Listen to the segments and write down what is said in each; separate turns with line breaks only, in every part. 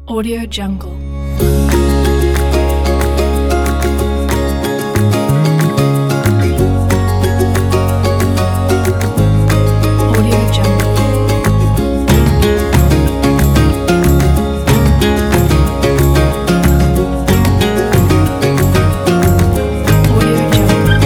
Audio Jungle. Audio Jungle. Audio Jungle.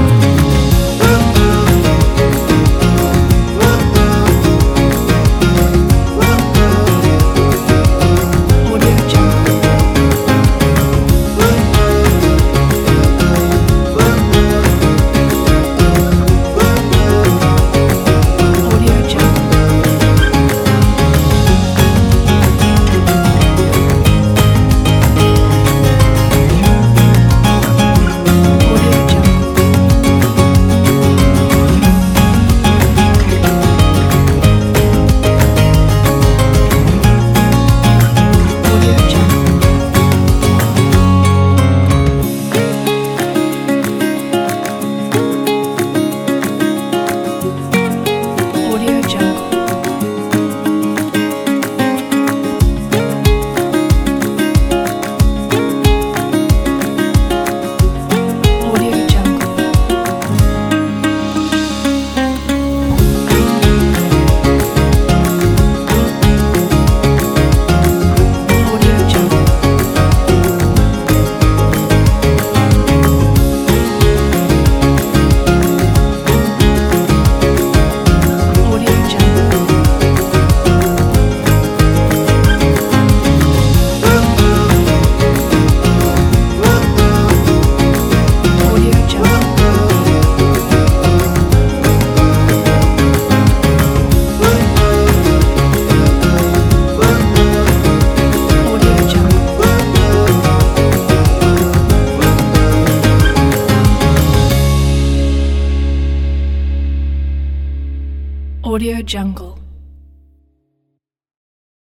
Audio Jungle. Audio Jungle. Audio Jungle. Audio Jungle. Audio Jungle. Audio Jungle. Audio Jungle. Audio Jungle. Audio Jungle. Audio Jungle. Audio Jungle.